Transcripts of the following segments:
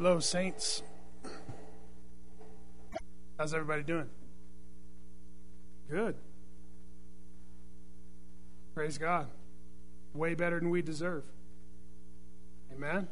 Hello, saints. How's everybody doing? Good. Praise God. Way better than we deserve. Amen.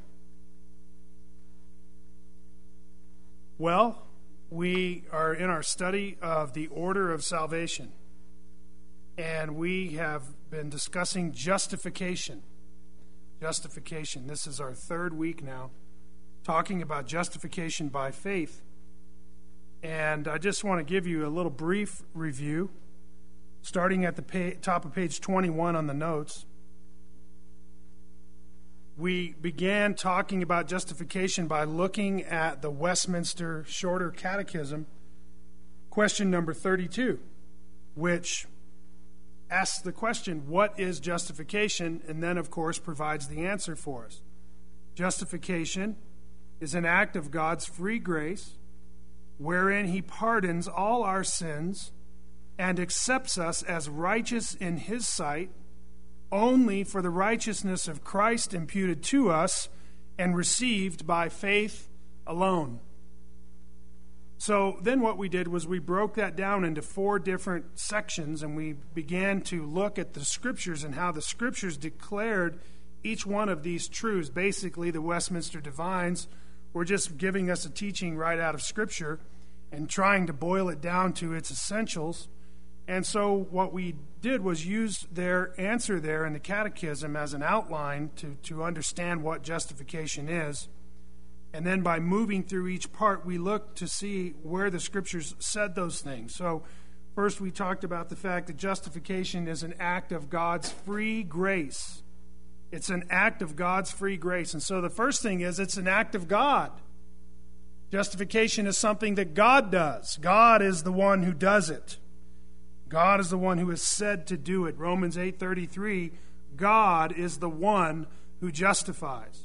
Well, we are in our study of the order of salvation, and we have been discussing justification. Justification. This is our third week now, talking about justification by faith. And I just want to give you a little brief review, starting at the top of page 21 on the notes. We began talking about justification by looking at the Westminster Shorter Catechism, question number 32, which asks the question, what is justification? And then, of course, provides the answer for us. Justification is an act of God's free grace, wherein He pardons all our sins and accepts us as righteous in His sight, only for the righteousness of Christ imputed to us and received by faith alone. So then what we did was we broke that down into 4 different sections, and we began to look at the Scriptures and how the Scriptures declared each one of these truths. Basically, the Westminster Divines were just giving us a teaching right out of Scripture and trying to boil it down to its essentials. And so what we did was use their answer there in the Catechism as an outline to understand what justification is. And then by moving through each part, we looked to see where the Scriptures said those things. So first we talked about the fact that justification is an act of God's free grace. It's an act of God's free grace. And so the first thing is it's an act of God. Justification is something that God does. God is the one who does it. God is the one who is said to do it. Romans 8:33, God is the one who justifies.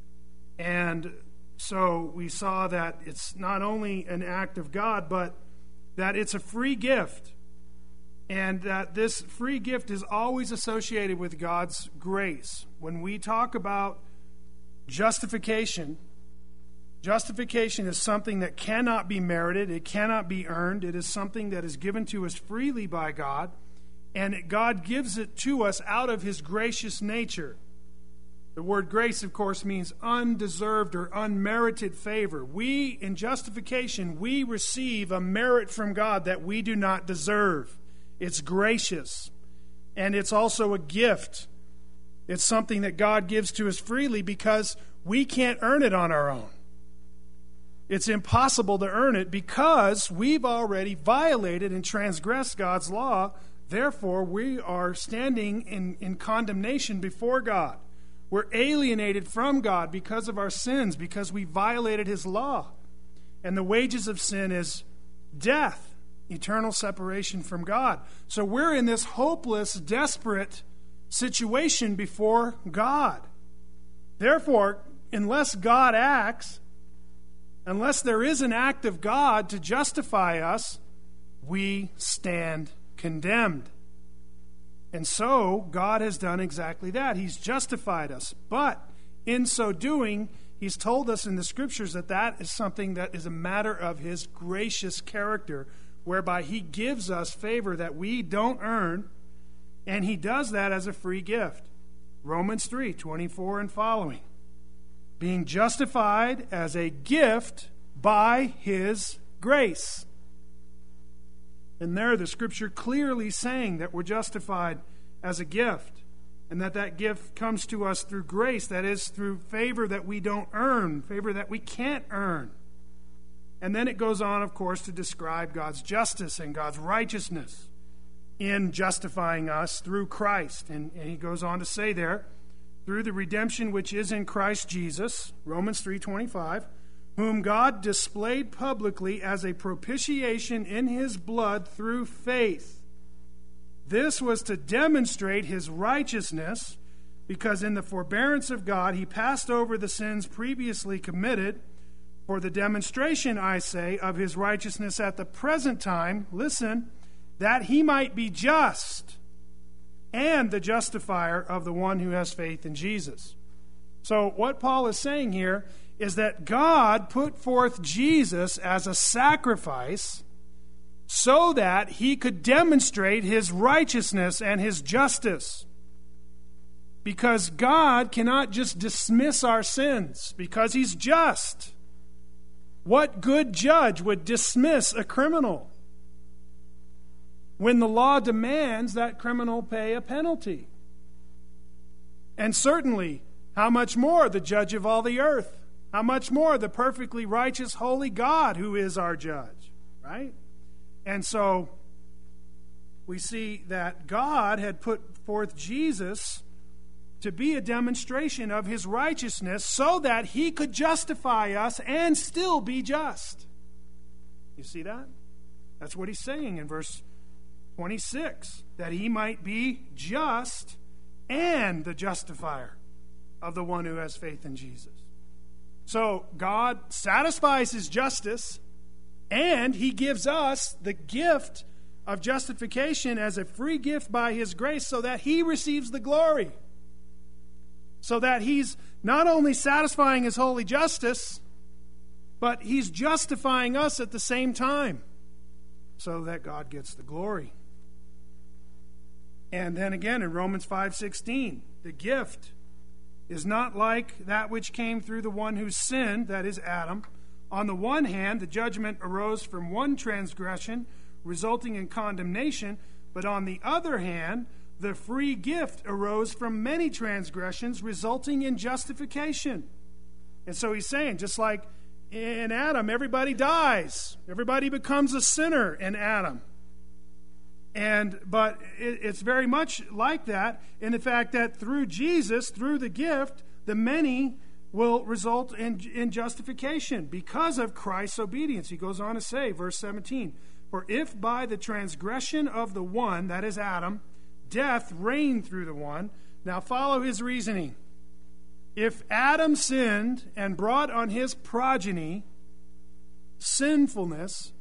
And so we saw that it's not only an act of God, but that it's a free gift. And that this free gift is always associated with God's grace. When we talk about justification, justification is something that cannot be merited. It cannot be earned. It is something that is given to us freely by God. And God gives it to us out of His gracious nature. The word grace, of course, means undeserved or unmerited favor. In justification, we receive a merit from God that we do not deserve. It's gracious. And it's also a gift. It's something that God gives to us freely because we can't earn it on our own. It's impossible to earn it because we've already violated and transgressed God's law. Therefore, we are standing in condemnation before God. We're alienated from God because of our sins, because we violated His law. And the wages of sin is death, eternal separation from God. So we're in this hopeless, desperate situation before God. Therefore, unless God acts, unless there is an act of God to justify us, we stand condemned. And so, God has done exactly that. He's justified us. But in so doing, He's told us in the Scriptures that that is something that is a matter of His gracious character, whereby He gives us favor that we don't earn, and He does that as a free gift. Romans 3:24 and following. Being justified as a gift by His grace. And there the Scripture clearly saying that we're justified as a gift, and that gift comes to us through grace, that is, through favor that we don't earn, favor that we can't earn. And then it goes on, of course, to describe God's justice and God's righteousness in justifying us through Christ. And he goes on to say there, through the redemption which is in Christ Jesus, Romans 3:25, whom God displayed publicly as a propitiation in His blood through faith. This was to demonstrate His righteousness, because in the forbearance of God He passed over the sins previously committed, for the demonstration, I say, of His righteousness at the present time, listen, that He might be just and the justifier of the one who has faith in Jesus. So what Paul is saying here is that God put forth Jesus as a sacrifice so that he could demonstrate his righteousness and his justice. Because God cannot just dismiss our sins because he's just. What good judge would dismiss a criminal when the law demands that criminal pay a penalty? And certainly, how much more the judge of all the earth? How much more the perfectly righteous, holy God who is our judge, right? And so we see that God had put forth Jesus to be a demonstration of his righteousness so that he could justify us and still be just. You see that? That's what he's saying in verse 26, that he might be just and the justifier of the one who has faith in Jesus. So God satisfies his justice, and he gives us the gift of justification as a free gift by his grace so that he receives the glory. So that he's not only satisfying his holy justice, but he's justifying us at the same time so that God gets the glory. And then again in Romans 5:16, the gift is not like that which came through the one who sinned, that is Adam. On the one hand, the judgment arose from one transgression, resulting in condemnation, but on the other hand, the free gift arose from many transgressions, resulting in justification. And so he's saying, just like in Adam, everybody dies. Everybody becomes a sinner in Adam. But it's very much like that in the fact that through Jesus, through the gift, the many will result in justification because of Christ's obedience. He goes on to say, verse 17, for if by the transgression of the one, that is Adam, death reigned through the one. Now follow his reasoning. If Adam sinned and brought on his progeny sinfulness,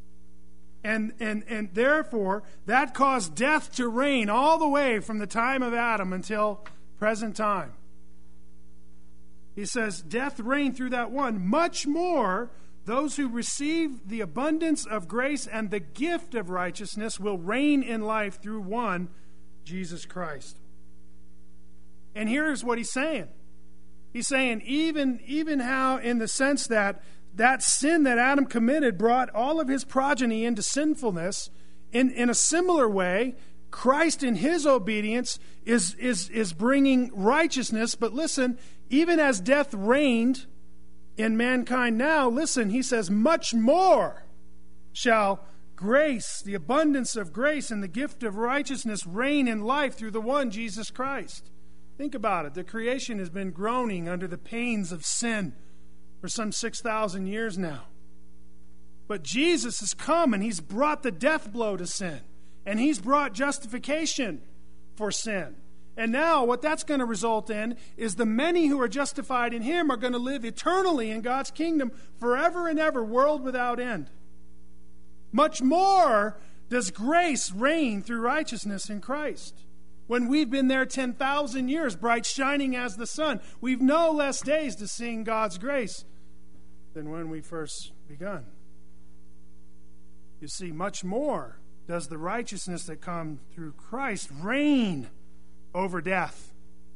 and therefore that caused death to reign all the way from the time of Adam until present time. He says, death reigned through that one. Much more, those who receive the abundance of grace and the gift of righteousness will reign in life through one, Jesus Christ. And here's what he's saying. He's saying even how in the sense that sin that Adam committed brought all of his progeny into sinfulness, in a similar way, Christ in his obedience is bringing righteousness. But listen, even as death reigned in mankind now, listen, he says, much more shall grace, the abundance of grace and the gift of righteousness reign in life through the one, Jesus Christ. Think about it. The creation has been groaning under the pains of sin for some 6,000 years now. But Jesus has come and he's brought the death blow to sin. And he's brought justification for sin. And now what that's going to result in is the many who are justified in him are going to live eternally in God's kingdom forever and ever, world without end. Much more does grace reign through righteousness in Christ. When we've been there 10,000 years, bright shining as the sun, we've no less days to sing God's grace than when we first begun. You see, much more does the righteousness that comes through Christ reign over death.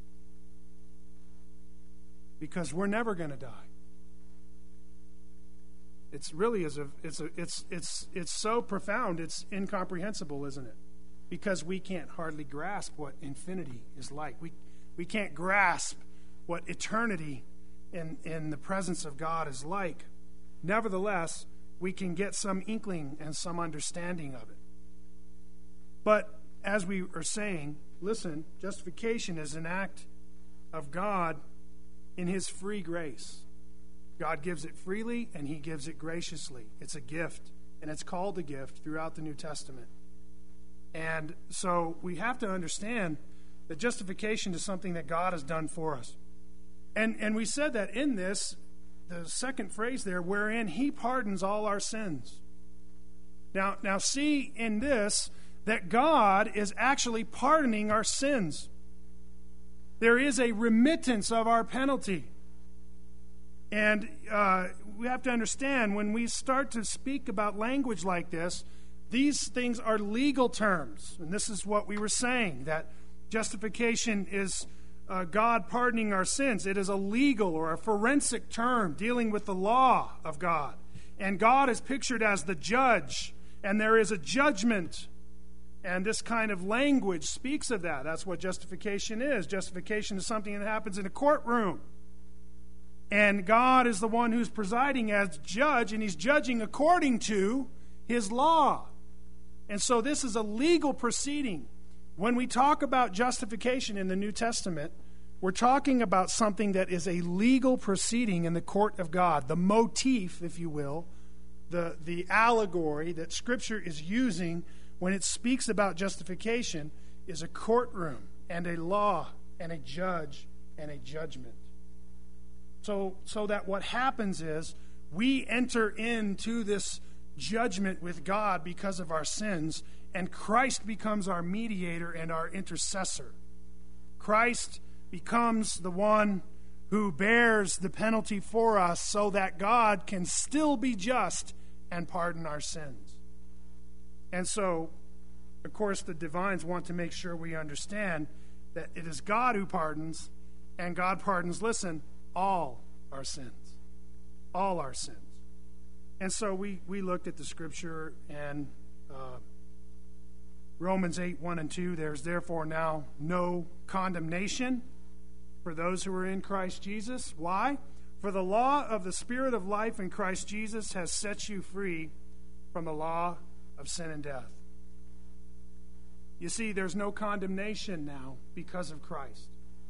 Because we're never going to die. It's really it's so profound, it's incomprehensible, isn't it? Because we can't hardly grasp what infinity is like. We can't grasp what eternity in the presence of God is like. Nevertheless, we can get some inkling and some understanding of it. But as we are saying, listen, justification is an act of God in his free grace. God gives it freely and he gives it graciously. It's a gift, and it's called a gift throughout the New Testament. And so we have to understand that justification is something that God has done for us. And we said that in this, the second phrase there, wherein he pardons all our sins. Now see in this that God is actually pardoning our sins. There is a remittance of our penalty. And we have to understand, when we start to speak about language like this, these things are legal terms. And this is what we were saying, that justification is God pardoning our sins. It is a legal or a forensic term dealing with the law of God. And God is pictured as the judge, and there is a judgment. And this kind of language speaks of that. That's what justification is. Justification is something that happens in a courtroom. And God is the one who's presiding as judge, and he's judging according to his law. And so this is a legal proceeding. When we talk about justification in the New Testament, we're talking about something that is a legal proceeding in the court of God. The motif, if you will, the allegory that Scripture is using when it speaks about justification is a courtroom and a law and a judge and a judgment. So that what happens is we enter into this judgment with God because of our sins, and Christ becomes our mediator and our intercessor. Christ becomes the one who bears the penalty for us so that God can still be just and pardon our sins. And so, of course, the divines want to make sure we understand that it is God who pardons, and God pardons, listen, all our sins. All our sins. And so we looked at the Scripture, and Romans 8, 1 and 2, there's therefore now no condemnation for those who are in Christ Jesus. Why? For the law of the Spirit of life in Christ Jesus has set you free from the law of sin and death. You see, there's no condemnation now because of Christ.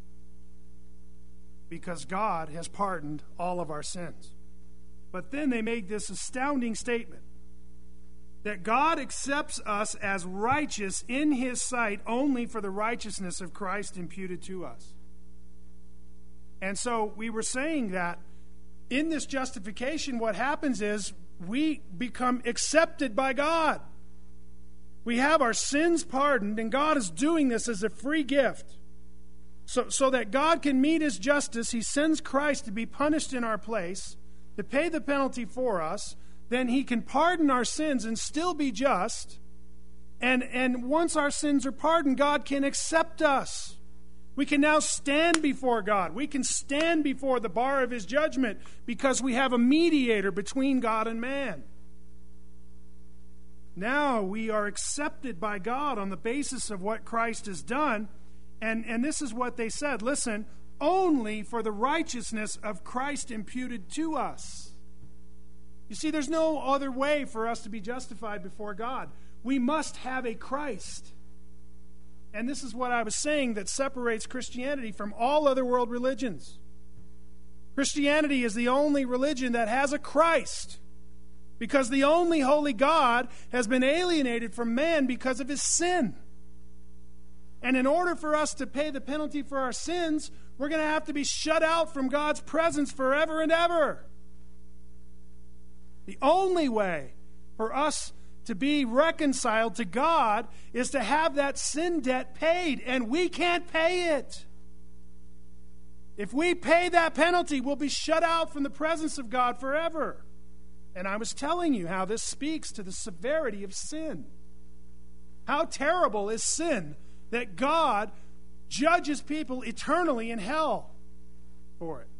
Because God has pardoned all of our sins. But then they made this astounding statement that God accepts us as righteous in his sight only for the righteousness of Christ imputed to us. And so we were saying that in this justification, what happens is we become accepted by God. We have our sins pardoned, and God is doing this as a free gift. So that God can meet his justice, he sends Christ to be punished in our place, to pay the penalty for us. Then he can pardon our sins and still be just. And once our sins are pardoned, God can accept us. We can now stand before God. We can stand before the bar of his judgment because we have a mediator between God and man. Now we are accepted by God on the basis of what Christ has done. And this is what they said. Listen, only for the righteousness of Christ imputed to us. You see, there's no other way for us to be justified before God. We must have a Christ. And this is what I was saying that separates Christianity from all other world religions. Christianity is the only religion that has a Christ, because the only holy God has been alienated from man because of his sin. And in order for us to pay the penalty for our sins, we're going to have to be shut out from God's presence forever and ever. The only way for us to be reconciled to God is to have that sin debt paid, and we can't pay it. If we pay that penalty, we'll be shut out from the presence of God forever. And I was telling you how this speaks to the severity of sin. How terrible is sin that God judges people eternally in hell for it.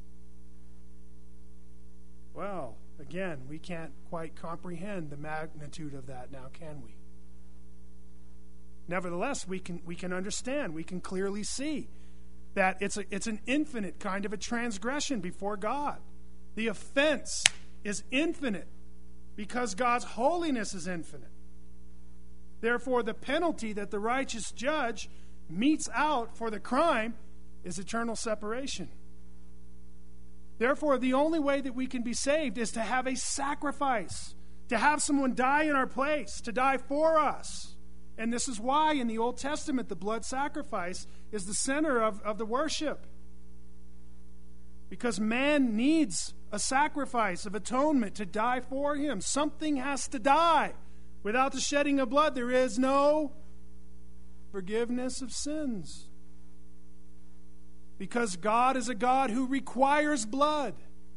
Well, again, we can't quite comprehend the magnitude of that now, can we? Nevertheless, we can understand, we can clearly see that it's an infinite kind of a transgression before God. The offense is infinite because God's holiness is infinite. Therefore, the penalty that the righteous judge metes out for the crime is eternal separation. Therefore, the only way that we can be saved is to have a sacrifice, to have someone die in our place, to die for us. And this is why in the Old Testament the blood sacrifice is the center of the worship. Because man needs a sacrifice of atonement to die for him. Something has to die. Without the shedding of blood, there is no forgiveness of sins. Because God is a God who requires blood.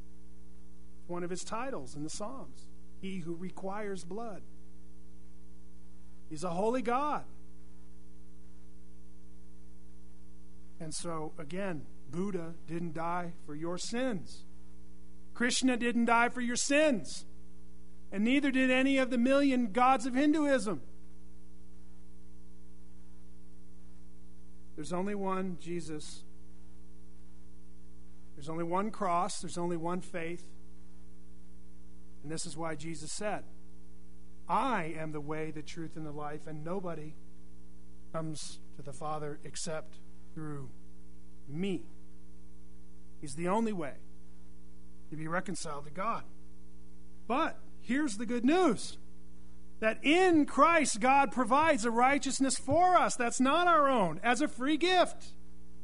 one of his titles in the Psalms. He who requires blood. He's a holy God. And so, again, Buddha didn't die for your sins. Krishna didn't die for your sins. And neither did any of the million gods of Hinduism. There's only one Jesus. There's only one cross. There's only one faith. And this is why Jesus said, I am the way, the truth, and the life, and nobody comes to the Father except through me. He's the only way to be reconciled to God. But here's the good news. That in Christ, God provides a righteousness for us that's not our own, as a free gift.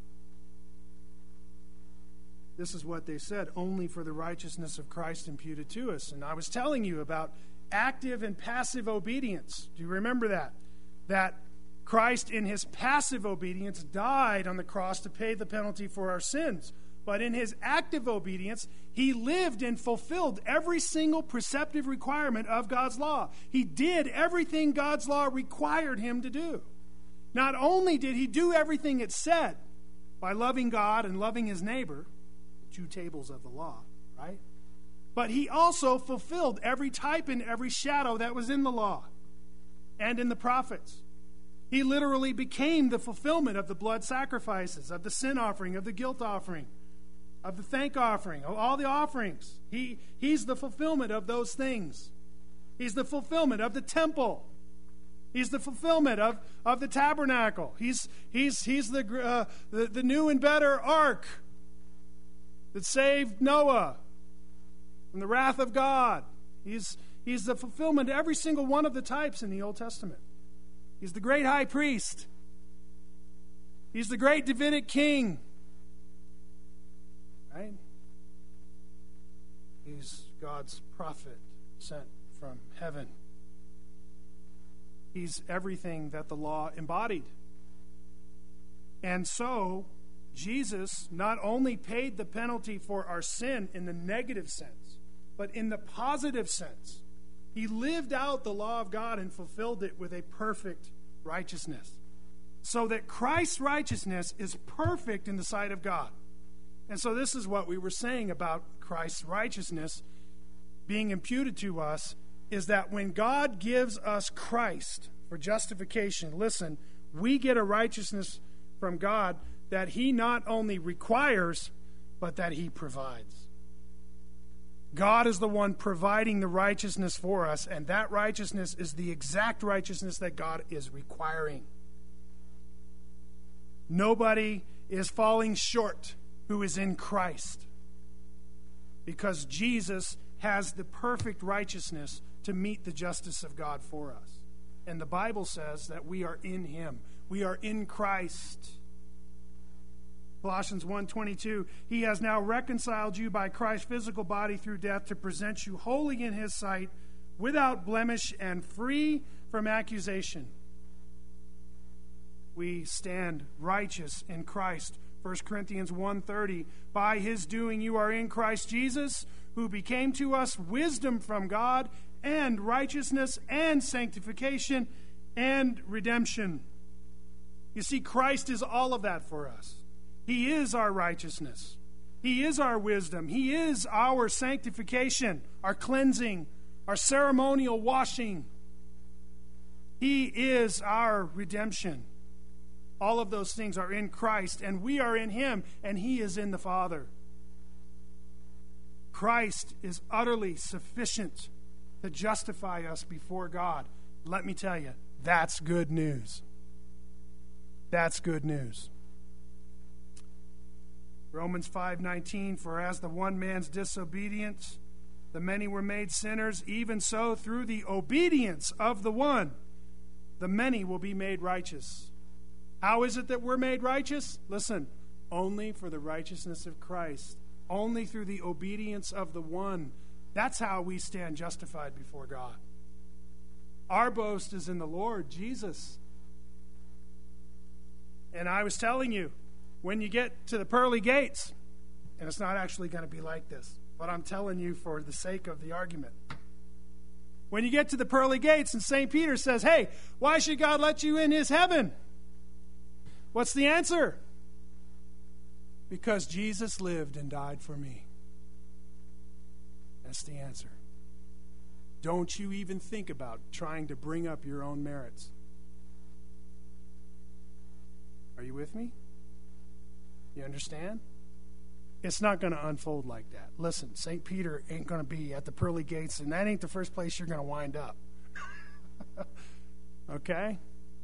This is what they said, only for the righteousness of Christ imputed to us. And I was telling you about active and passive obedience. Do you remember that? That Christ, in his passive obedience, died on the cross to pay the penalty for our sins. But in his active obedience, he lived and fulfilled every single preceptive requirement of God's law. He did everything God's law required him to do. Not only did he do everything it said by loving God and loving his neighbor, the two tables of the law, right? But he also fulfilled every type and every shadow that was in the law and in the prophets. He literally became the fulfillment of the blood sacrifices, of the sin offering, of the guilt offering, of the thank offering, of all the offerings. He's the fulfillment of those things. He's the fulfillment of the temple. He's the fulfillment of the tabernacle. He's the new and better ark that saved Noah from the wrath of God. He's the fulfillment of every single one of the types in the Old Testament. He's the great high priest. He's the great Davidic king. Right? He's God's prophet sent from heaven. He's everything that the law embodied. And so, Jesus not only paid the penalty for our sin in the negative sense, but in the positive sense. He lived out the law of God and fulfilled it with a perfect righteousness. So that Christ's righteousness is perfect in the sight of God. And so this is what we were saying about Christ's righteousness being imputed to us, is that when God gives us Christ for justification, listen, we get a righteousness from God that he not only requires, but that he provides. God is the one providing the righteousness for us, and that righteousness is the exact righteousness that God is requiring. Nobody is falling short who is in Christ, because Jesus has the perfect righteousness to meet the justice of God for us. And the Bible says that we are in him. We are in Christ. Colossians 1:22, he has now reconciled you by Christ's physical body through death to present you holy in his sight, without blemish and free from accusation. We stand righteous in Christ. 1 Corinthians 1:30, by his doing you are in Christ Jesus, who became to us wisdom from God and righteousness and sanctification and redemption. You see, Christ is all of that for us. He is our righteousness. He is our wisdom. He is our sanctification, our cleansing, our ceremonial washing. He is our redemption. All of those things are in Christ, and we are in him, and he is in the Father. Christ is utterly sufficient to justify us before God. Let me tell you, that's good news. That's good news. Romans 5:19, for as the one man's disobedience, the many were made sinners, even so through the obedience of the one, the many will be made righteous. How is it that we're made righteous? Listen, only for the righteousness of Christ. Only through the obedience of the one. That's how we stand justified before God. Our boast is in the Lord Jesus. And I was telling you, when you get to the pearly gates, and it's not actually going to be like this, but I'm telling you for the sake of the argument. When you get to the pearly gates and St. Peter says, hey, why should God let you in his heaven? What's the answer? Because Jesus lived and died for me. That's the answer. Don't you even think about trying to bring up your own merits. Are you with me? You understand? It's not going to unfold like that. Listen, St. Peter ain't going to be at the pearly gates, and that ain't the first place you're going to wind up. Okay?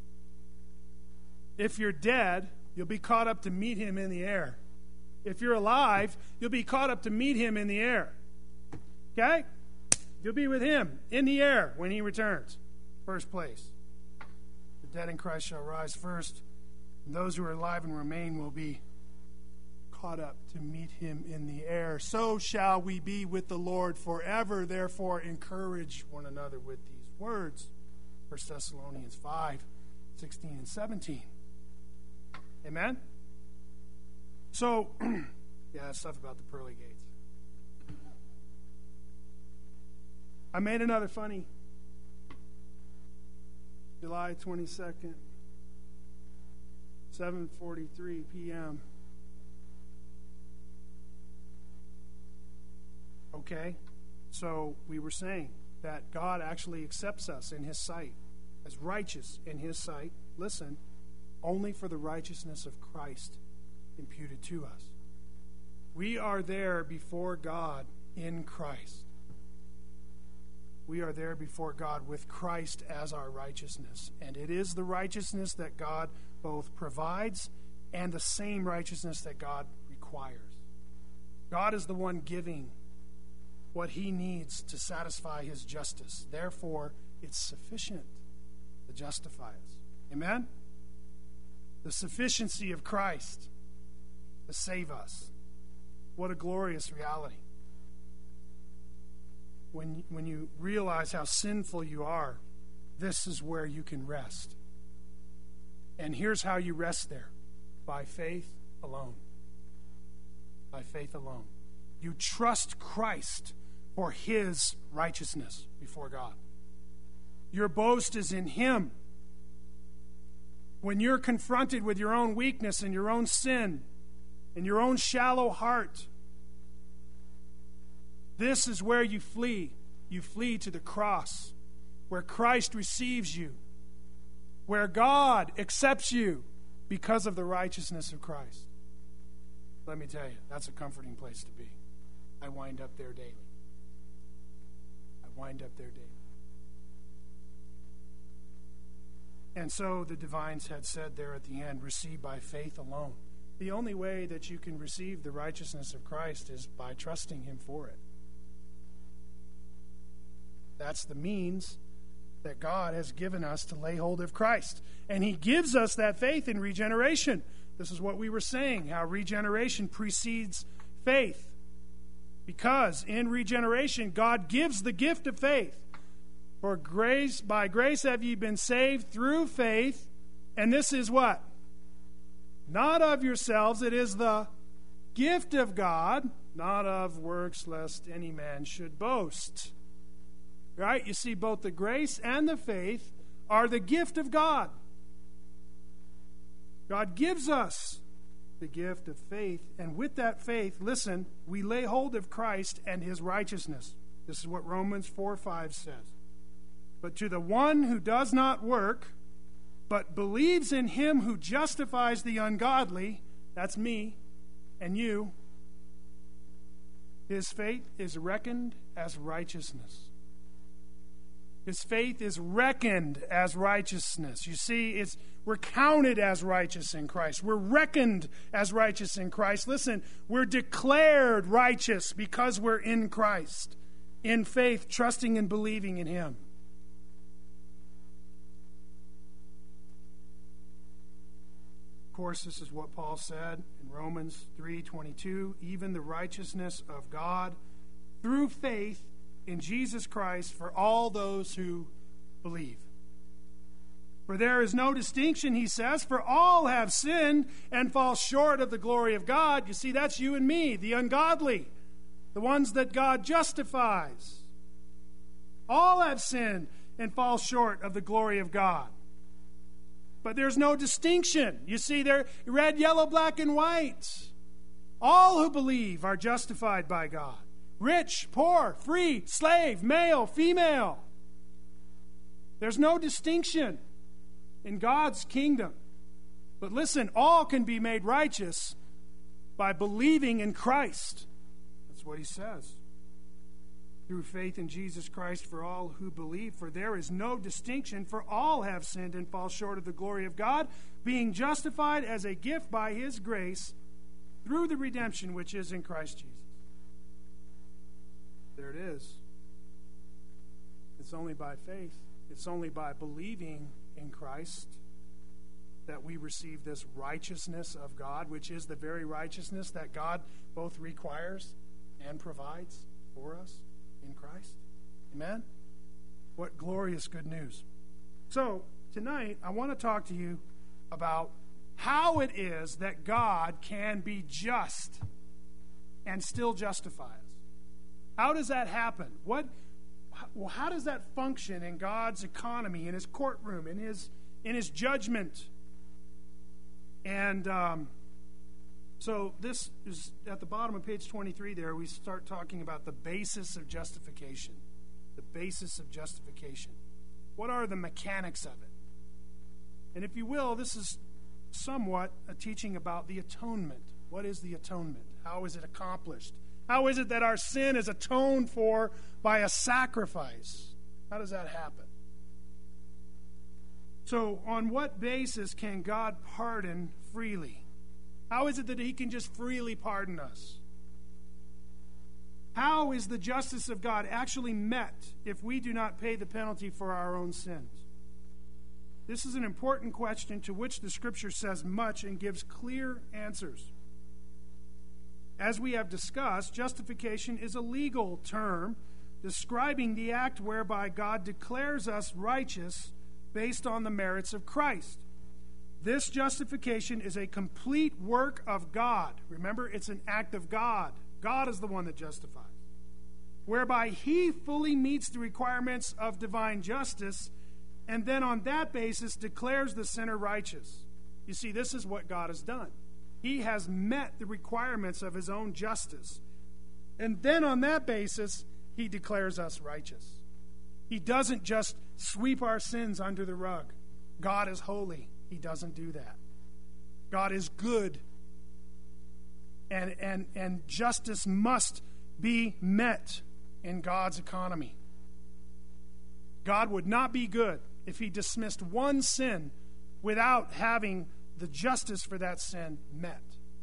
If you're dead, you'll be caught up to meet him in the air. If you're alive, you'll be caught up to meet him in the air. Okay? You'll be with him in the air when he returns. First place. The dead in Christ shall rise first, and those who are alive and remain will be caught up to meet him in the air. So shall we be with the Lord forever. Therefore, encourage one another with these words. 1 Thessalonians 5, 16 and 17. Amen? So, yeah, stuff about the pearly gates. I made another funny. July 22nd, 7:43 p.m. Okay, so we were saying that God actually accepts us in his sight as righteous in his sight. Listen, only for the righteousness of Christ imputed to us. We are there before God in Christ. We are there before God with Christ as our righteousness. And it is the righteousness that God both provides and the same righteousness that God requires. God is the one giving what he needs to satisfy his justice. Therefore, it's sufficient to justify us. Amen? The sufficiency of Christ to save us. What a glorious reality. When you realize how sinful you are, this is where you can rest. And here's how you rest there. By faith alone. By faith alone. You trust Christ for his righteousness before God. Your boast is in him. When you're confronted with your own weakness and your own sin and your own shallow heart, this is where you flee. You flee to the cross, where Christ receives you, where God accepts you because of the righteousness of Christ. Let me tell you, that's a comforting place to be. I wind up there daily. And so the divines had said there at the end, receive by faith alone. The only way that you can receive the righteousness of Christ is by trusting him for it. That's the means that God has given us to lay hold of Christ. And he gives us that faith in regeneration. This is what we were saying, how regeneration precedes faith. Because in regeneration, God gives the gift of faith. For grace, by grace have ye been saved through faith. And this is what? Not of yourselves, it is the gift of God, not of works, lest any man should boast. Right? You see, both the grace and the faith are the gift of God. God gives us the gift of faith, and with that faith, listen, we lay hold of Christ and his righteousness. This is what Romans 4:5 says. But to the one who does not work, but believes in him who justifies the ungodly, that's me and you, his faith is reckoned as righteousness. His faith is reckoned as righteousness. You see, we're counted as righteous in Christ. We're reckoned as righteous in Christ. Listen, we're declared righteous because we're in Christ, in faith, trusting and believing in him. Of course, this is what Paul said in Romans 3:22, even the righteousness of God through faith in Jesus Christ for all those who believe. For there is no distinction, he says, for all have sinned and fall short of the glory of God. You see, that's you and me, the ungodly. the ones that God justifies. All have sinned and fall short of the glory of God. But there's no distinction. You see, they're red, yellow, black, and white. All who believe are justified by God. Rich, poor, free, slave, male, female. There's no distinction in God's kingdom. But listen, all can be made righteous by believing in Christ. That's what he says. Through faith in Jesus Christ for all who believe, for there is no distinction, for all have sinned and fall short of the glory of God, being justified as a gift by his grace through the redemption which is in Christ Jesus. There it is. It's only by faith. It's only by believing in Christ that we receive this righteousness of God, which is the very righteousness that God both requires and provides for us in Christ. Amen? What glorious good news. So, tonight, I want to talk to you about how it is that God can be just and still justify us. How does that happen? How does that function in God's economy, in his courtroom, in his judgment? And so this is at the bottom of page 23 there. We start talking about the basis of justification. The basis of justification. What are the mechanics of it? And if you will, this is somewhat a teaching about the atonement. What is the atonement? How is it accomplished? How is it that our sin is atoned for by a sacrifice? How does that happen? So, on what basis can God pardon freely? How is it that he can just freely pardon us? How is the justice of God actually met if we do not pay the penalty for our own sins? This is an important question to which the Scripture says much and gives clear answers. As we have discussed, justification is a legal term describing the act whereby God declares us righteous based on the merits of Christ. This justification is a complete work of God. Remember, it's an act of God. God is the one that justifies. Whereby he fully meets the requirements of divine justice and then on that basis declares the sinner righteous. You see, this is what God has done. He has met the requirements of his own justice. And then on that basis, he declares us righteous. He doesn't just sweep our sins under the rug. God is holy. He doesn't do that. God is good. And justice must be met in God's economy. God would not be good if he dismissed one sin without having the justice for that sin met.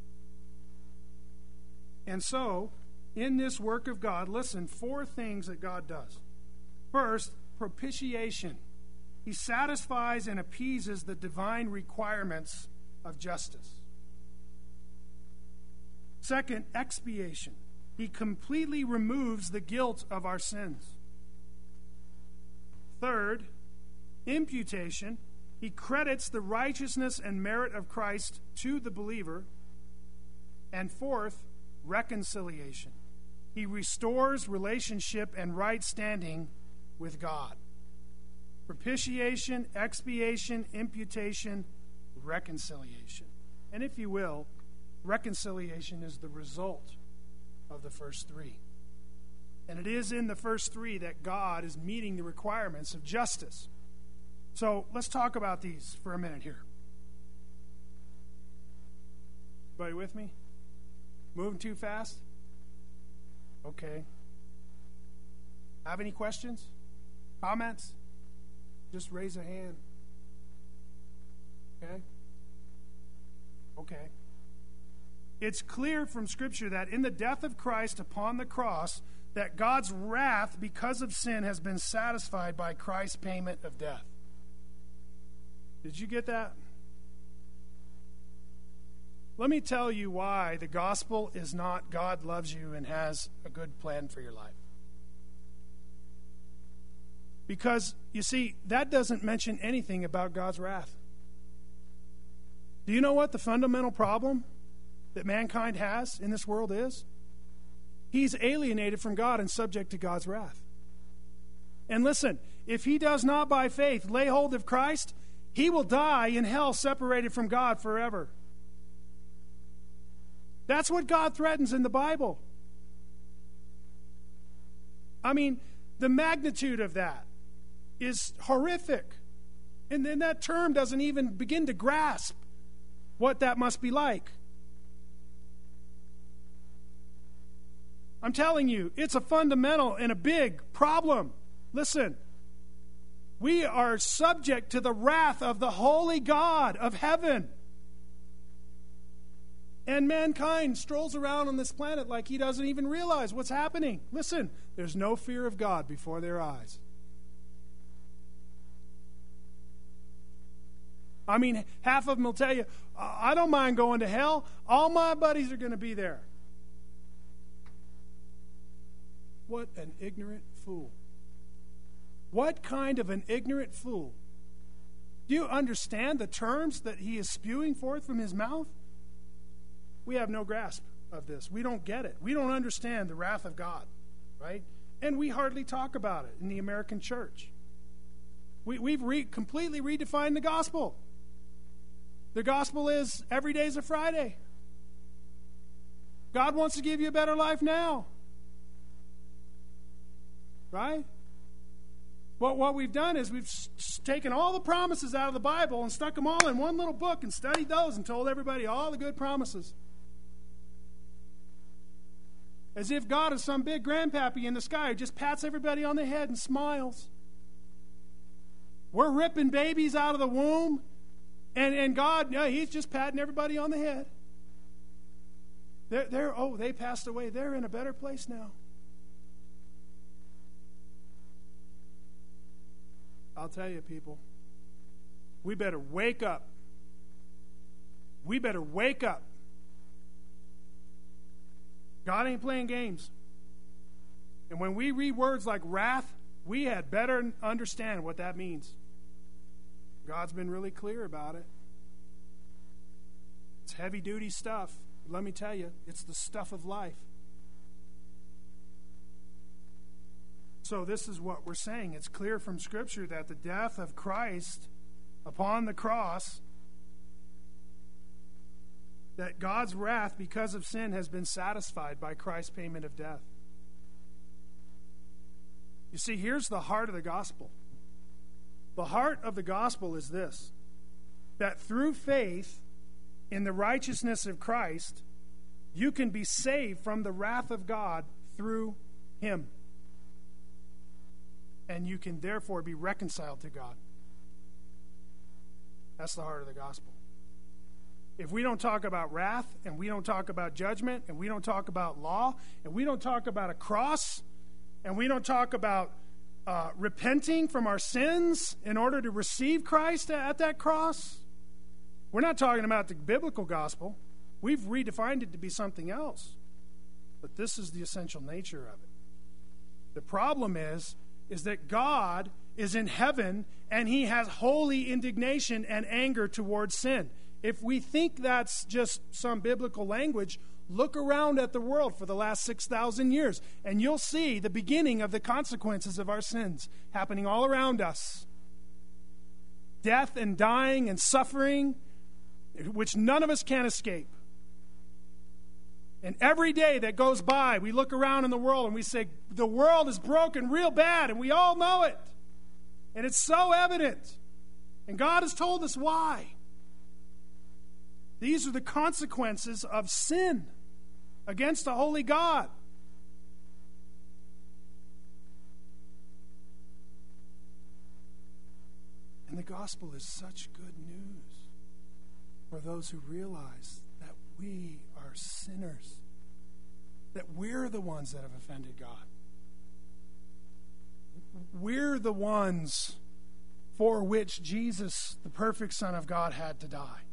And so, in this work of God, listen, 4 things that God does. First, propitiation. He satisfies and appeases the divine requirements of justice. Second, expiation. He completely removes the guilt of our sins. Third, imputation. He credits the righteousness and merit of Christ to the believer. And fourth, reconciliation. He restores relationship and right standing with God. Propitiation, expiation, imputation, reconciliation. And if you will, reconciliation is the result of the first 3. And it is in the first 3 that God is meeting the requirements of justice. So let's talk about these for a minute here. Everybody with me? Moving too fast? Okay. Have any questions? Comments? Just raise a hand. Okay? Okay. It's clear from Scripture that in the death of Christ upon the cross, that God's wrath because of sin has been satisfied by Christ's payment of death. Did you get that? Let me tell you why the gospel is not God loves you and has a good plan for your life. Because, you see, that doesn't mention anything about God's wrath. Do you know what the fundamental problem that mankind has in this world is? he's alienated from God and subject to God's wrath. And listen, if he does not by faith lay hold of Christ, he will die in hell separated from God forever. That's what God threatens in the Bible. I mean, the magnitude of that is horrific. And then that term doesn't even begin to grasp what that must be like. I'm telling you, it's a fundamental and a big problem. Listen, we are subject to the wrath of the holy God of heaven. And mankind strolls around on this planet like he doesn't even realize what's happening. Listen, there's no fear of God before their eyes. I mean, half of them will tell you, I don't mind going to hell. All my buddies are going to be there. What an ignorant fool. What kind of an ignorant fool? Do you understand the terms that he is spewing forth from his mouth? We have no grasp of this. We don't get it. We don't understand the wrath of God, right? And we hardly talk about it in the American church. We've completely redefined the gospel. The gospel is every day's a Friday. God wants to give you a better life now. Right? What we've done is we've taken all the promises out of the Bible and stuck them all in one little book and studied those and told everybody all the good promises. As if God is some big grandpappy in the sky who just pats everybody on the head and smiles. We're ripping babies out of the womb, and God, he's just patting everybody on the head. They passed away. They're in a better place now. I'll tell you, people, we better wake up. We better wake up. God ain't playing games. And when we read words like wrath, we had better understand what that means. God's been really clear about it. It's heavy-duty stuff. Let me tell you, it's the stuff of life. So this is what we're saying. It's clear from Scripture that the death of Christ upon the cross, that God's wrath because of sin has been satisfied by Christ's payment of death. You see, here's the heart of the gospel. The heart of the gospel is this, that through faith in the righteousness of Christ, you can be saved from the wrath of God through Him. And you can therefore be reconciled to God. That's the heart of the gospel. If we don't talk about wrath, and we don't talk about judgment, and we don't talk about law, and we don't talk about a cross, and we don't talk about repenting from our sins in order to receive Christ at that cross, we're not talking about the biblical gospel. We've redefined it to be something else. But this is the essential nature of it. The problem is that God is in heaven and He has holy indignation and anger towards sin. If we think that's just some biblical language, look around at the world for the last 6,000 years and you'll see the beginning of the consequences of our sins happening all around us. Death and dying and suffering, which none of us can escape. And every day that goes by, we look around in the world and we say, the world is broken real bad, and we all know it. And it's so evident. And God has told us why. These are the consequences of sin against a holy God. And the gospel is such good news for those who realize that we are sinners, that we're the ones that have offended God. We're the ones for which Jesus, the perfect Son of God, had to die.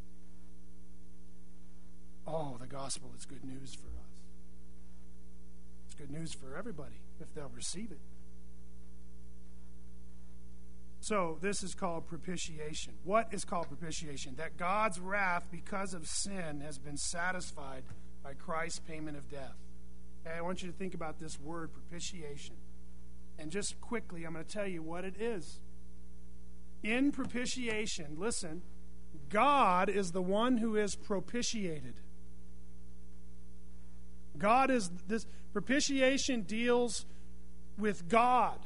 Oh, the gospel is good news for us. It's good news for everybody if they'll receive it. So this is called propitiation. What is called propitiation? That God's wrath because of sin has been satisfied by Christ's payment of death. Okay, I want you to think about this word, propitiation. And just quickly, I'm going to tell you what it is. In propitiation, listen, God is the one who is propitiated. God is this. Propitiation deals with God.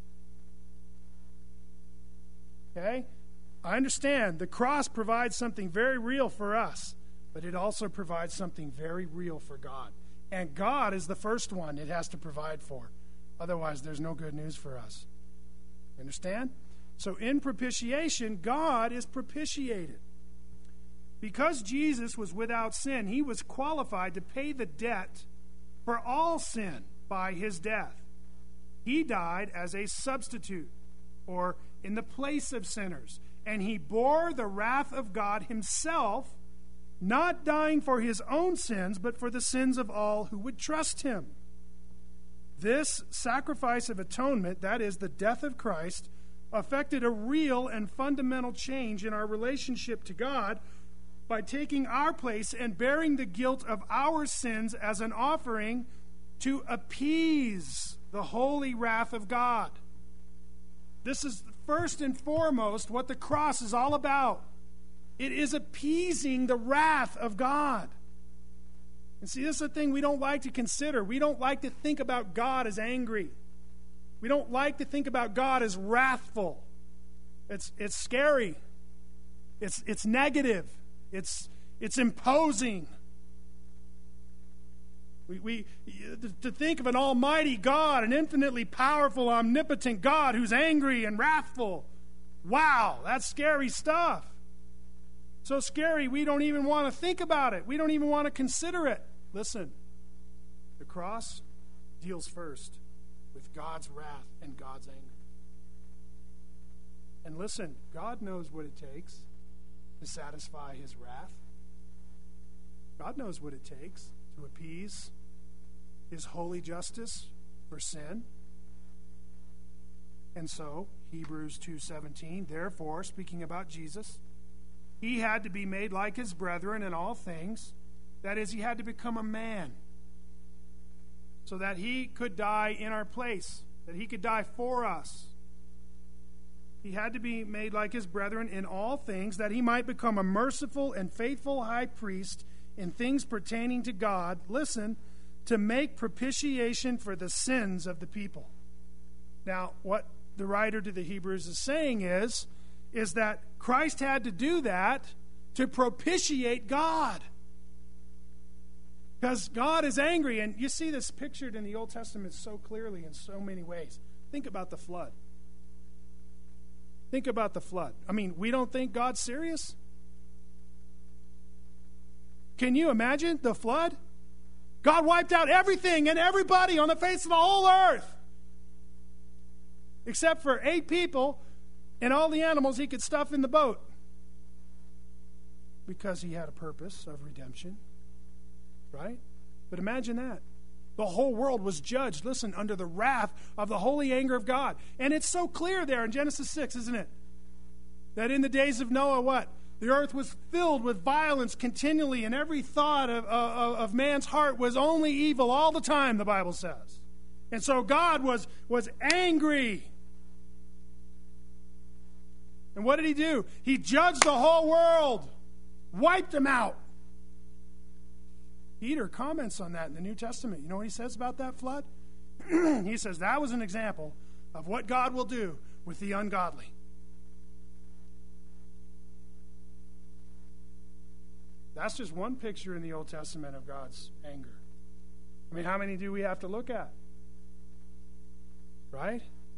Okay? I understand the cross provides something very real for us, but it also provides something very real for God. And God is the first one it has to provide for. Otherwise, there's no good news for us. You understand? So in propitiation, God is propitiated. Because Jesus was without sin, he was qualified to pay the debt for all sin by his death. He died as a substitute, or in the place of sinners. And he bore the wrath of God himself, not dying for his own sins, but for the sins of all who would trust him. This sacrifice of atonement, that is, the death of Christ, affected a real and fundamental change in our relationship to God by taking our place and bearing the guilt of our sins as an offering to appease the holy wrath of God. This is first and foremost what the cross is all about. It is appeasing the wrath of God. And see, this is the thing we don't like to consider. We don't like to think about God as angry. We don't like to think about God as wrathful. It's scary. It's negative. It's imposing. To think of an almighty God, an infinitely powerful, omnipotent God who's angry and wrathful. Wow, that's scary stuff. So scary, we don't even want to think about it. We don't even want to consider it. Listen, the cross deals first with God's wrath and God's anger. And listen, God knows what it takes to satisfy his wrath. God knows what it takes to appease his holy justice for sin. And so, Hebrews 2:17, therefore, speaking about Jesus, he had to be made like his brethren in all things. That is, he had to become a man so that he could die in our place, that he could die for us. He had to be made like his brethren in all things, that he might become a merciful and faithful high priest in things pertaining to God, listen, to make propitiation for the sins of the people. Now, what the writer to the Hebrews is saying is that Christ had to do that to propitiate God. Because God is angry, and you see this pictured in the Old Testament so clearly in so many ways. Think about the flood. Think about the flood. I mean, we don't think God's serious? Can you imagine the flood? God wiped out everything and everybody on the face of the whole earth. Except for 8 people and all the animals he could stuff in the boat. Because he had a purpose of redemption. Right? But imagine that. The whole world was judged, listen, under the wrath of the holy anger of God. And it's so clear there in Genesis 6, isn't it? That in the days of Noah, what? The earth was filled with violence continually, and every thought of man's heart was only evil all the time, the Bible says. And so God was angry. And what did he do? He judged the whole world, wiped them out. Peter comments on that in the New Testament. You know what he says about that flood? He says that was an example of what God will do with the ungodly. That's just one picture in the Old Testament of God's anger. I mean, how many do we have to look at? Right?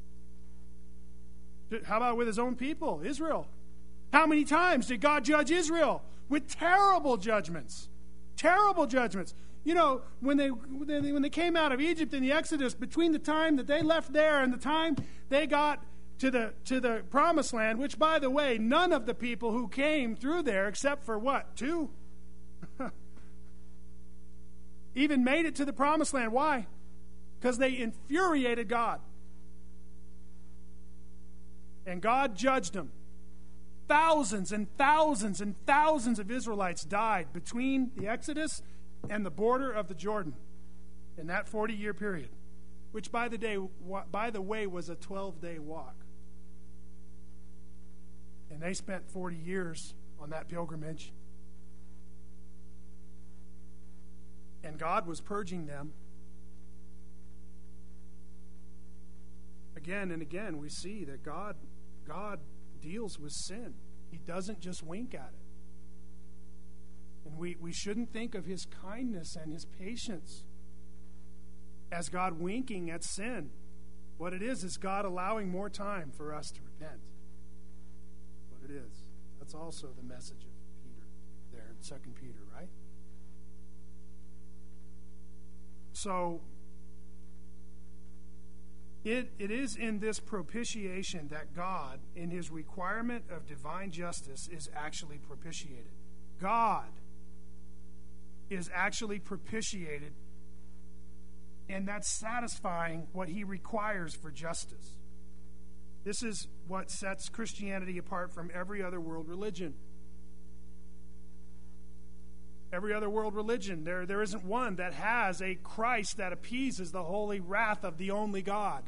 How about with his own people, Israel? How many times did God judge Israel? With terrible judgments. Terrible judgments. You know, when they came out of Egypt in the Exodus, between the time that they left there and the time they got to the promised land, which, by the way, none of the people who came through there, except for what, 2? even made it to the promised land. Why? Because they infuriated God. And God judged them. Thousands and thousands and thousands of Israelites died between the Exodus and the border of the Jordan. in that 40-year period, which, by the way, was a 12-day walk. And they spent 40 years on that pilgrimage. And God was purging them. Again and again, we see that God deals with sin. He doesn't just wink at it. And we shouldn't think of his kindness and his patience as God winking at sin. What it is God allowing more time for us to repent. What it is. That's also the message of Peter there in 2 Peter, right? So, it is in this propitiation that God, in his requirement of divine justice, is actually propitiated. God is actually propitiated, and that's satisfying what he requires for justice. This is what sets Christianity apart from every other world religion. Every other world religion, there isn't one that has a Christ that appeases the holy wrath of the only God.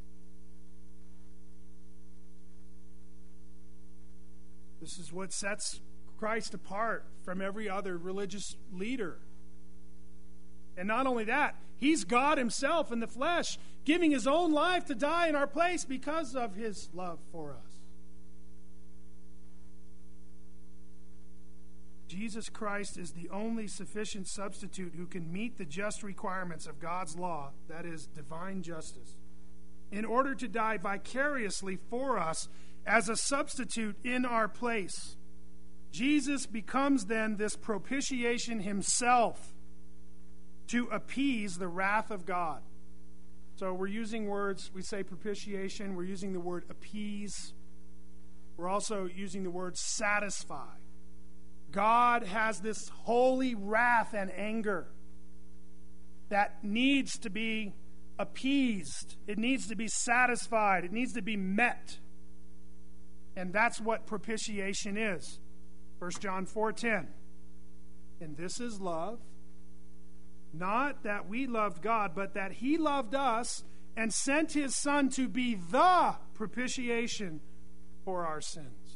This is what sets Christ apart from every other religious leader. And not only that, he's God himself in the flesh, giving his own life to die in our place because of his love for us. Jesus Christ is the only sufficient substitute who can meet the just requirements of God's law, that is, divine justice, in order to die vicariously for us as a substitute in our place. Jesus becomes then this propitiation himself to appease the wrath of God. So we're using words, we say propitiation, we're using the word appease. We're also using the word satisfy. God has this holy wrath and anger that needs to be appeased. It needs to be satisfied. It needs to be met. And that's what propitiation is. 1 John 4:10. And this is love, not that we loved God, but that he loved us and sent his Son to be the propitiation for our sins.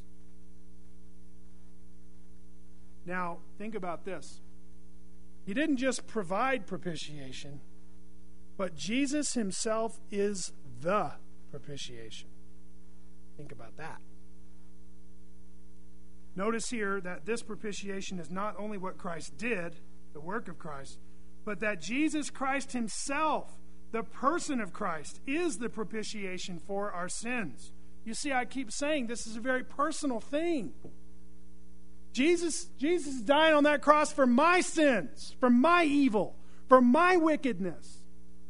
Now, think about this. He didn't just provide propitiation, but Jesus himself is the propitiation. Think about that. Notice here that this propitiation is not only what Christ did, the work of Christ, but that Jesus Christ himself, the person of Christ, is the propitiation for our sins. You see, I keep saying this is a very personal thing. Jesus died on that cross for my sins, for my evil, for my wickedness.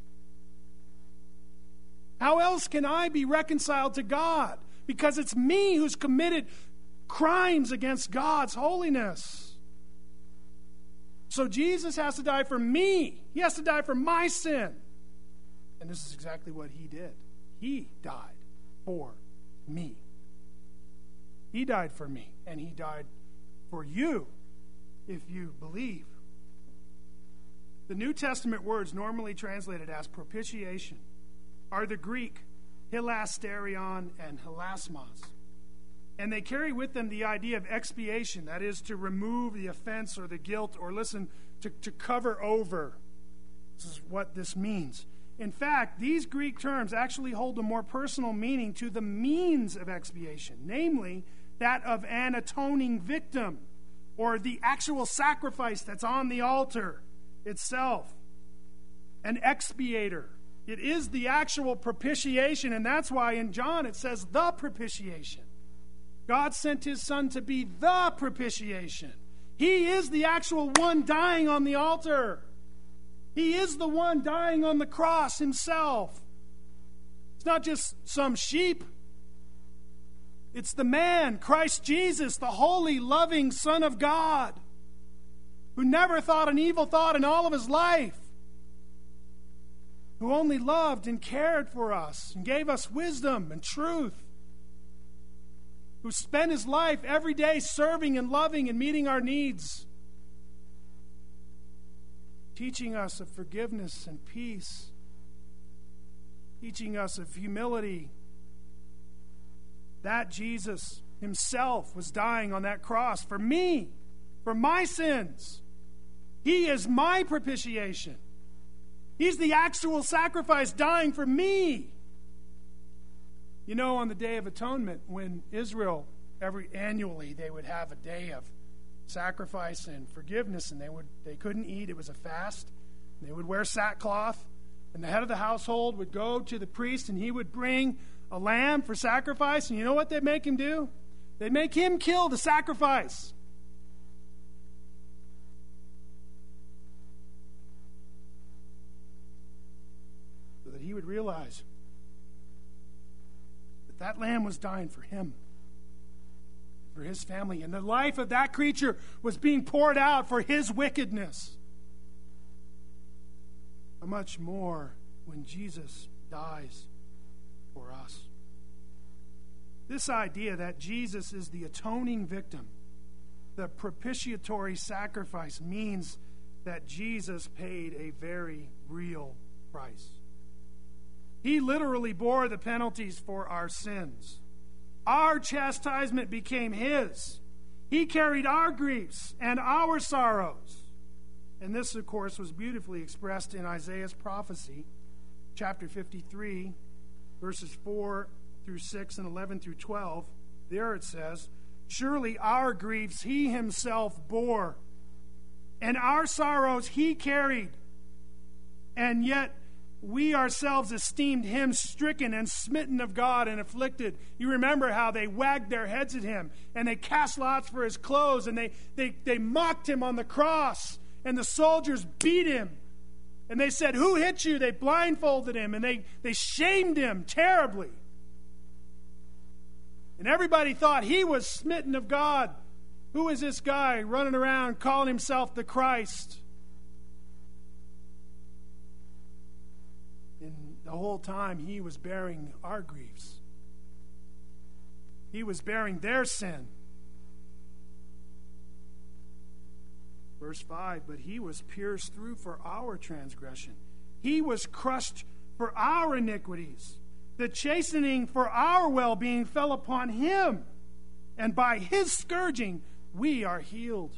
How else can I be reconciled to God? Because it's me who's committed crimes against God's holiness. So Jesus has to die for me. He has to die for my sin. And this is exactly what he did. He died for me. He died for me, and he died for you if you believe. The New Testament words normally translated as propitiation are the Greek hilasterion and hilasmos. And they carry with them the idea of expiation, that is, to remove the offense or the guilt, or to cover over. This is what this means. In fact, these Greek terms actually hold a more personal meaning to the means of expiation, namely that of an atoning victim, or the actual sacrifice that's on the altar itself. An expiator. It is the actual propitiation, and that's why in John it says the propitiation. God sent his Son to be the propitiation. He is the actual one dying on the altar. He is the one dying on the cross himself. It's not just some sheep. It's the man, Christ Jesus, the holy, loving Son of God, who never thought an evil thought in all of his life, who only loved and cared for us and gave us wisdom and truth, who spent his life every day serving and loving and meeting our needs. teaching us of forgiveness and peace, teaching us of humility. That Jesus himself was dying on that cross for me, for my sins. He is my propitiation. He's the actual sacrifice dying for me. You know, on the Day of Atonement, when Israel, annually, they would have a day of sacrifice and forgiveness, and they couldn't eat. It was a fast. They would wear sackcloth, and the head of the household would go to the priest, and he would bring a lamb for sacrifice. And you know what they'd make him do? They'd make him kill the sacrifice. So that he would realize that that lamb was dying for him, for his family, and the life of that creature was being poured out for his wickedness. How much more when Jesus dies for us? This idea that Jesus is the atoning victim, the propitiatory sacrifice, means that Jesus paid a very real price. He literally bore the penalties for our sins. Our chastisement became his. He carried our griefs and our sorrows. And this, of course, was beautifully expressed in Isaiah's prophecy, chapter 53, verses 4 through 6 and 11 through 12. There it says, "Surely our griefs he himself bore, and our sorrows he carried. And yet we ourselves esteemed him stricken and smitten of God and afflicted." You remember how they wagged their heads at him, and they cast lots for his clothes, and they mocked him on the cross, and the soldiers beat him. And they said, "Who hit you?" They blindfolded him, and they shamed him terribly. And everybody thought he was smitten of God. Who is this guy running around calling himself the Christ? And the whole time he was bearing our griefs. He was bearing their sin. Verse 5, "But he was pierced through for our transgression. He was crushed for our iniquities. The chastening for our well-being fell upon him, and by his scourging we are healed.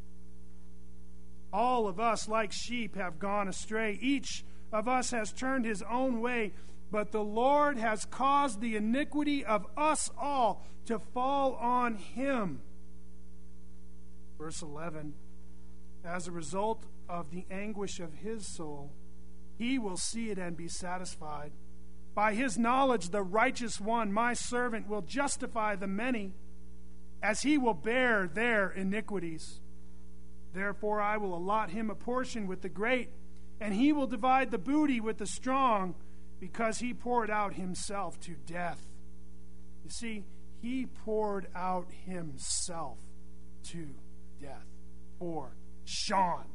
All of us, like sheep, have gone astray. Each of us has turned his own way, but the Lord has caused the iniquity of us all to fall on him." Verse 11, "As a result of the anguish of his soul, he will see it and be satisfied. By his knowledge, the righteous one, my servant, will justify the many, as he will bear their iniquities. Therefore I will allot him a portion with the great, and he will divide the booty with the strong, because he poured out himself to death." You see, he poured out himself to death for Sean.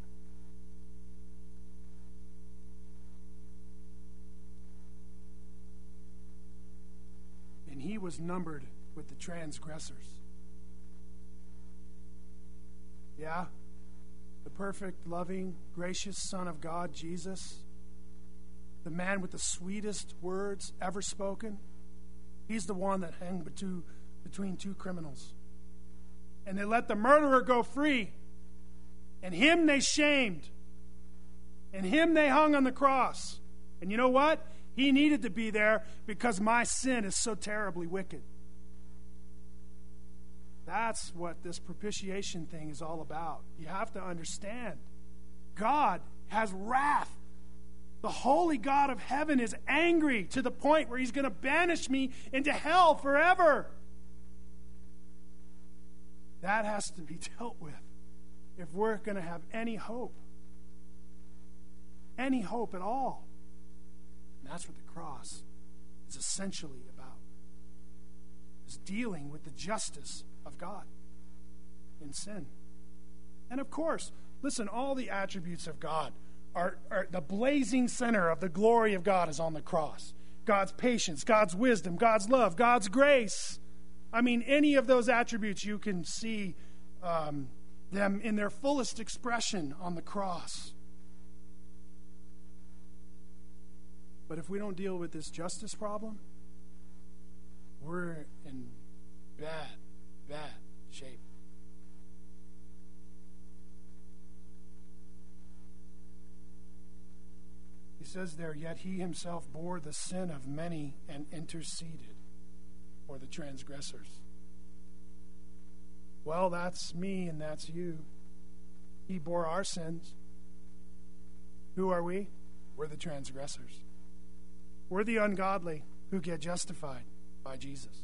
And he was numbered with the transgressors. Yeah, the perfect, loving, gracious Son of God, Jesus, the man with the sweetest words ever spoken, he's the one that hung between two criminals. And they let the murderer go free, and him they shamed, and him they hung on the cross. And you know what? He needed to be there because my sin is so terribly wicked. That's what this propitiation thing is all about. You have to understand. God has wrath. The holy God of heaven is angry to the point where he's going to banish me into hell forever. That has to be dealt with if we're going to have any hope. Any hope at all. And that's what the cross is essentially about. It's dealing with the justice of God in sin. And of course, listen, all the attributes of God are the blazing center of the glory of God is on the cross. God's patience, God's wisdom, God's love, God's grace. I mean, any of those attributes, you can see them in their fullest expression on the cross. But if we don't deal with this justice problem, we're in bad shape. He says there, yet he himself bore the sin of many and interceded for the transgressors. Well, that's me and that's you. He bore our sins. Who are we? We're the transgressors. We're the ungodly who get justified by Jesus.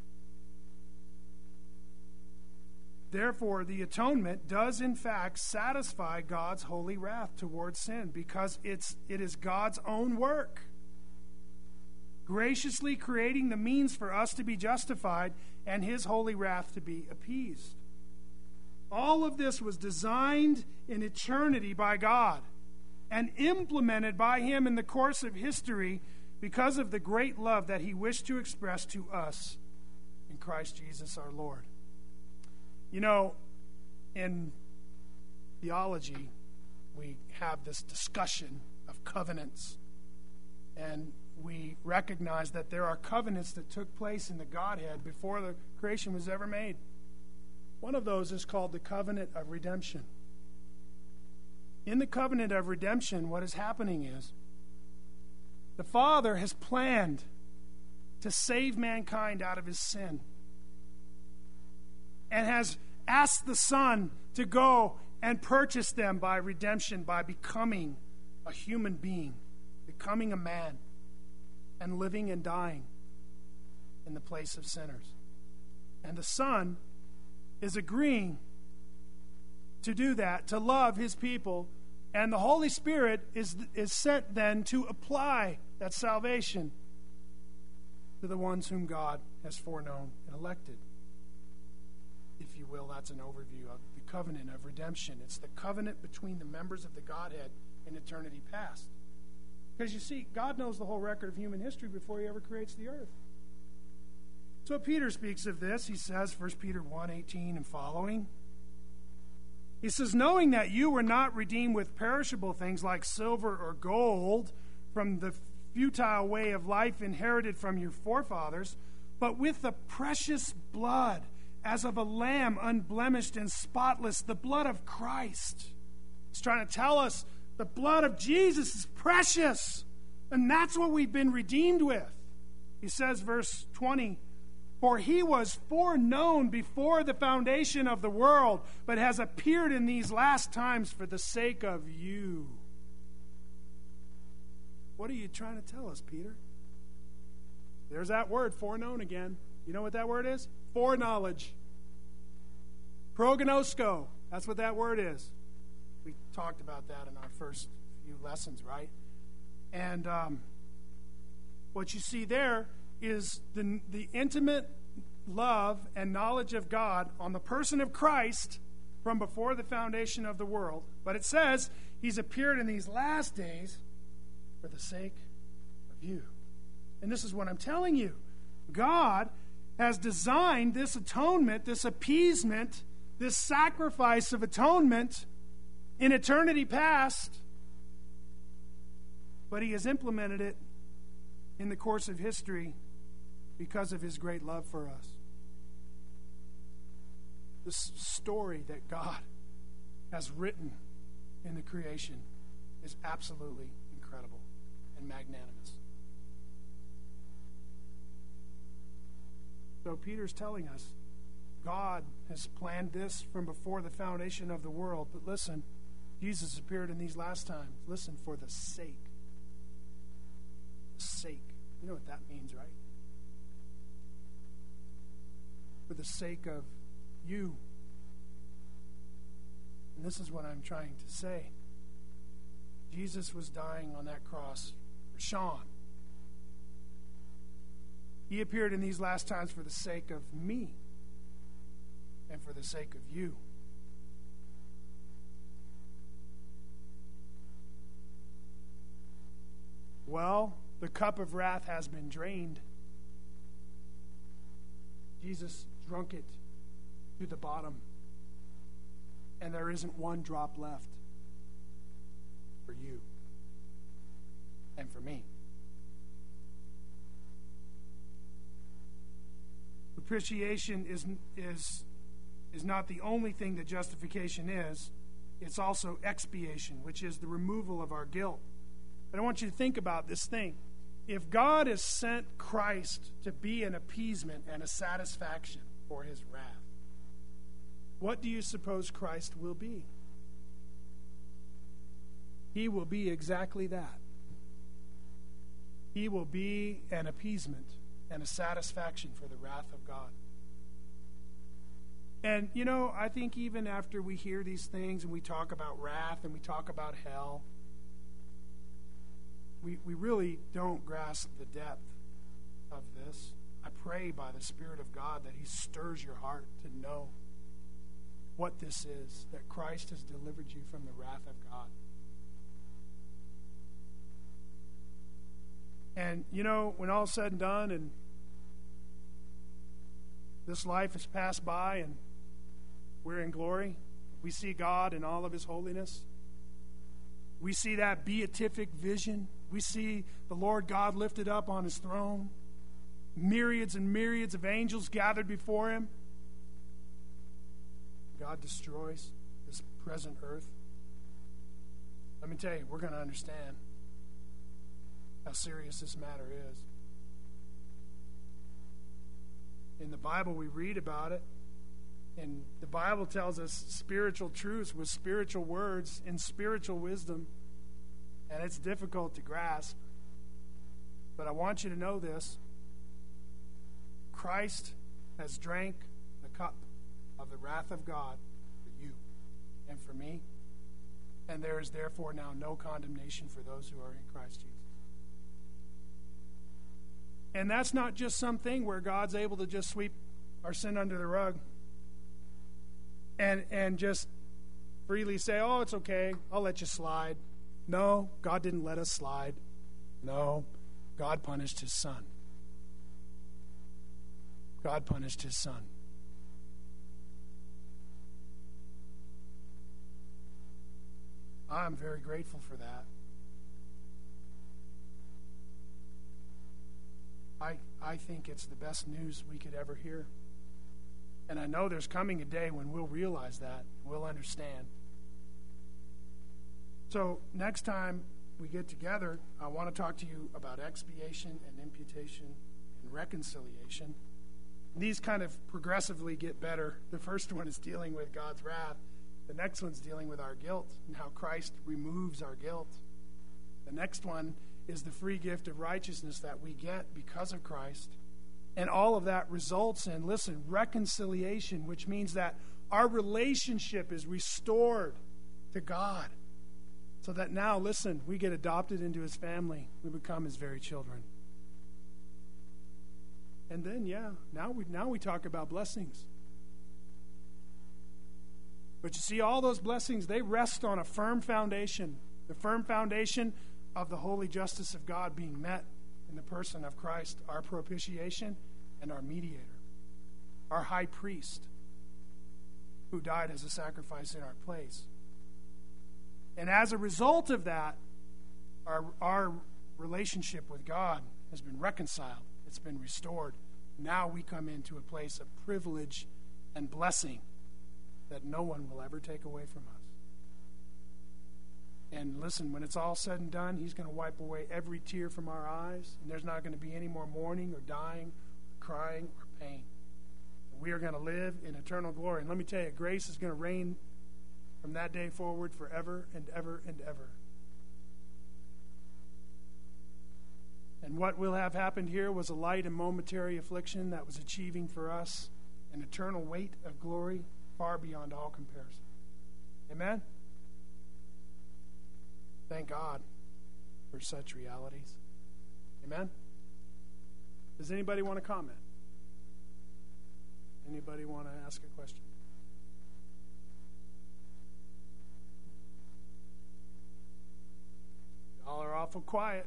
Therefore, the atonement does in fact satisfy God's holy wrath towards sin, because it is God's own work, graciously creating the means for us to be justified and his holy wrath to be appeased. All of this was designed in eternity by God and implemented by him in the course of history because of the great love that he wished to express to us in Christ Jesus our Lord. You know, in theology, we have this discussion of covenants. And we recognize that there are covenants that took place in the Godhead before the creation was ever made. One of those is called the covenant of redemption. In the covenant of redemption, what is happening is the Father has planned to save mankind out of his sin, and has asked the Son to go and purchase them by redemption, by becoming a human being, becoming a man, and living and dying in the place of sinners. And the Son is agreeing to do that, to love his people, and the Holy Spirit is sent then to apply that salvation to the ones whom God has foreknown and elected. If you will, that's an overview of the covenant of redemption. It's the covenant between the members of the Godhead in eternity past. Because you see, God knows the whole record of human history before he ever creates the earth. So Peter speaks of this. He says, 1 Peter 1:18 and following, he says, knowing that you were not redeemed with perishable things like silver or gold from the futile way of life inherited from your forefathers, but with the precious blood as of a lamb, unblemished and spotless, the blood of Christ. He's trying to tell us the blood of Jesus is precious, and that's what we've been redeemed with. He says, verse 20, for he was foreknown before the foundation of the world, but has appeared in these last times for the sake of you. What are you trying to tell us, Peter? There's that word, foreknown again. You know what that word is? Foreknowledge. Prognosko. That's what that word is. We talked about that in our first few lessons, right? And what you see there is the intimate love and knowledge of God on the person of Christ from before the foundation of the world. But it says he's appeared in these last days for the sake of you. And this is what I'm telling you. God has designed this atonement, this appeasement, this sacrifice of atonement in eternity past, but he has implemented it in the course of history because of his great love for us. This story that God has written in the creation is absolutely incredible and magnanimous. So Peter's telling us God has planned this from before the foundation of the world. But listen, Jesus appeared in these last times. Listen, for the sake. The sake. You know what that means, right? For the sake of you. And this is what I'm trying to say. Jesus was dying on that cross for Sean. He appeared in these last times for the sake of me and for the sake of you. Well, the cup of wrath has been drained. Jesus drunk it to the bottom, and there isn't one drop left for you and for me. Propitiation is not the only thing that justification is. It's also expiation, which is the removal of our guilt. But I want you to think about this thing. If God has sent Christ to be an appeasement and a satisfaction for his wrath, what do you suppose Christ will be? He will be exactly that. He will be an appeasement and a satisfaction for the wrath of God. And, I think even after we hear these things and we talk about wrath and we talk about hell, we really don't grasp the depth of this. I pray by the Spirit of God that he stirs your heart to know what this is, that Christ has delivered you from the wrath of God. And, when all's said and done and this life has passed by and we're in glory, we see God in all of his holiness. We see that beatific vision. We see the Lord God lifted up on his throne. Myriads and myriads of angels gathered before him. God destroys this present earth. Let me tell you, we're going to understand how serious this matter is. In the Bible, we read about it. And the Bible tells us spiritual truths with spiritual words in spiritual wisdom. And it's difficult to grasp. But I want you to know this. Christ has drank the cup of the wrath of God for you and for me. And there is therefore now no condemnation for those who are in Christ Jesus. And that's not just something where God's able to just sweep our sin under the rug and just freely say, oh, it's okay, I'll let you slide. No, God didn't let us slide. No, God punished his son. God punished his son. I'm very grateful for that. I think it's the best news we could ever hear. And I know there's coming a day when we'll realize that. We'll understand. So next time we get together, I want to talk to you about expiation and imputation and reconciliation. These kind of progressively get better. The first one is dealing with God's wrath. The next one's dealing with our guilt and how Christ removes our guilt. The next one is the free gift of righteousness that we get because of Christ. And all of that results in, reconciliation, which means that our relationship is restored to God. So that now, we get adopted into his family. We become his very children. And then, now we talk about blessings. But you see, all those blessings, they rest on a firm foundation. The firm foundation of the holy justice of God being met in the person of Christ, our propitiation and our mediator, our high priest who died as a sacrifice in our place. And as a result of that, our relationship with God has been reconciled. It's been restored. Now we come into a place of privilege and blessing that no one will ever take away from us. And when it's all said and done, he's going to wipe away every tear from our eyes, and there's not going to be any more mourning or dying, or crying or pain. We are going to live in eternal glory. And let me tell you, grace is going to reign from that day forward forever and ever and ever. And what will have happened here was a light and momentary affliction that was achieving for us an eternal weight of glory far beyond all comparison. Amen? Thank God for such realities. Amen? Does anybody want to comment? Anybody want to ask a question? Y'all are awful quiet.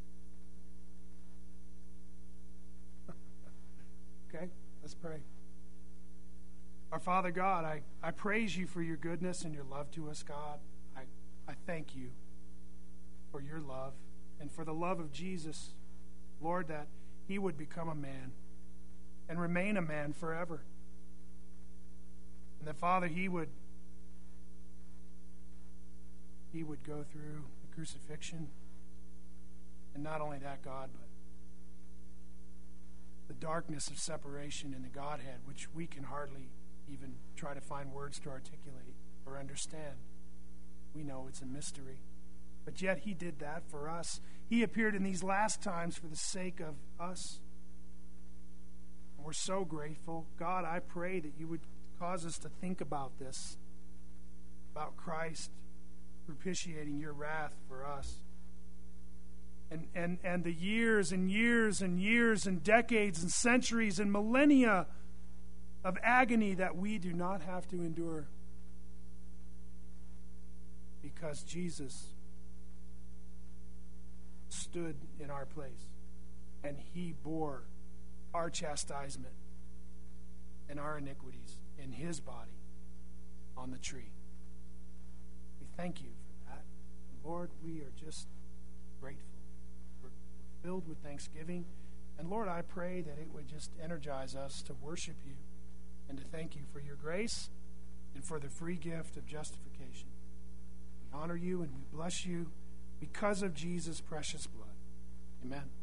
Okay, let's pray. Our Father God, I praise you for your goodness and your love to us, God. I thank you for your love and for the love of Jesus, Lord, that he would become a man and remain a man forever. And that, Father, he would go through the crucifixion. And not only that, God, but the darkness of separation in the Godhead, which we can hardly even try to find words to articulate or understand. We know it's a mystery. But yet he did that for us. He appeared in these last times for the sake of us. And we're so grateful. God, I pray that you would cause us to think about this, about Christ propitiating your wrath for us. And the years and years and years and decades and centuries and millennia of agony that we do not have to endure because Jesus stood in our place and he bore our chastisement and our iniquities in his body on the tree. We thank you for that. And Lord, we are just grateful. We're filled with thanksgiving. And Lord, I pray that it would just energize us to worship you and to thank you for your grace and for the free gift of justification. We honor you and we bless you because of Jesus' precious blood. Amen.